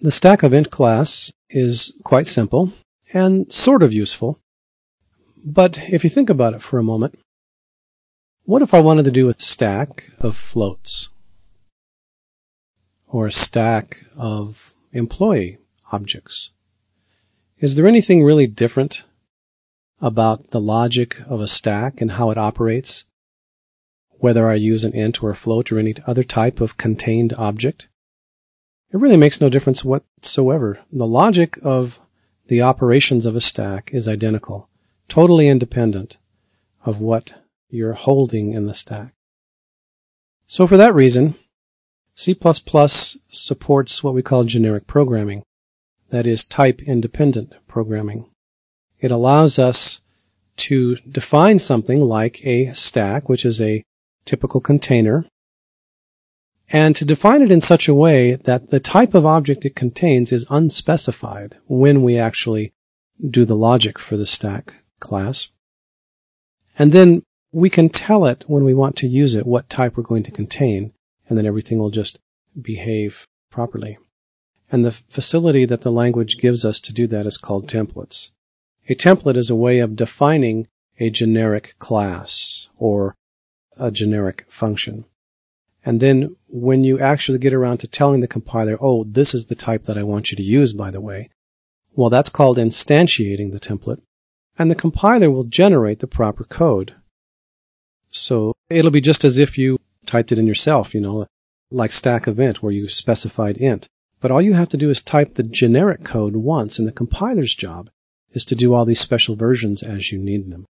The stack event class is quite simple and sort of useful. But if you think about it for a moment, what if I wanted to do a stack of floats? Or a stack of employee objects? Is there anything really different about the logic of a stack and how it operates, whether I use an int or a float or any other type of contained object? It really makes no difference whatsoever. The logic of the operations of a stack is identical, totally independent of what you're holding in the stack. So for that reason, C++ supports what we call generic programming, that is type-independent programming. It allows us to define something like a stack, which is a typical container, and to define it in such a way that the type of object it contains is unspecified when we actually do the logic for the stack class. And then we can tell it when we want to use it what type we're going to contain, and then everything will just behave properly. And the facility that the language gives us to do that is called templates. A template is a way of defining a generic class or a generic function. And then when you actually get around to telling the compiler, oh, this is the type that I want you to use, by the way, well, that's called instantiating the template. And the compiler will generate the proper code. So it'll be just as if you typed it in yourself, like stack event where you specified int. But all you have to do is type the generic code once, and the compiler's job is to do all these special versions as you need them.